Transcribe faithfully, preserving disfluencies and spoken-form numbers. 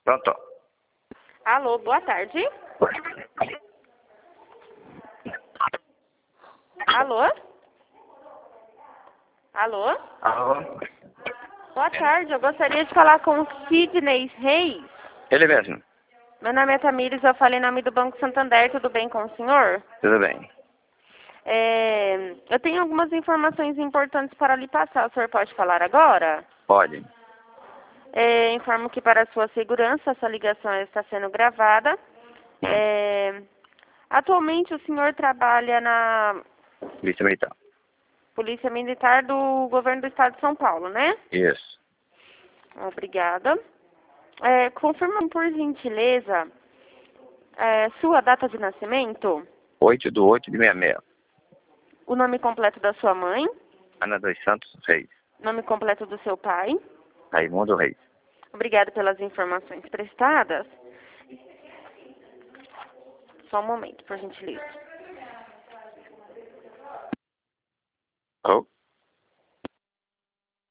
Pronto. Alô, boa tarde. Alô? Alô? Alô? Boa tarde, eu gostaria de falar com o Sidney Reis. Ele mesmo. Meu nome é Tamires, eu falei em nome do Banco Santander, tudo bem com o senhor? Tudo bem. É, eu tenho algumas informações importantes para lhe passar, o senhor pode falar agora? Pode. É, informo que para sua segurança essa ligação está sendo gravada. Hum. É, atualmente o senhor trabalha na Polícia Militar. Polícia Militar do Governo do Estado de São Paulo, né? Isso. Obrigada. É, confirma, por gentileza, é, sua data de nascimento, oito do oito de sessenta e seis. o nome completo da sua mãe, Ana dos Santos Reis. nome completo do seu pai. Raimundo Reis. Obrigada pelas informações prestadas. Só um momento, por gentileza. Oh.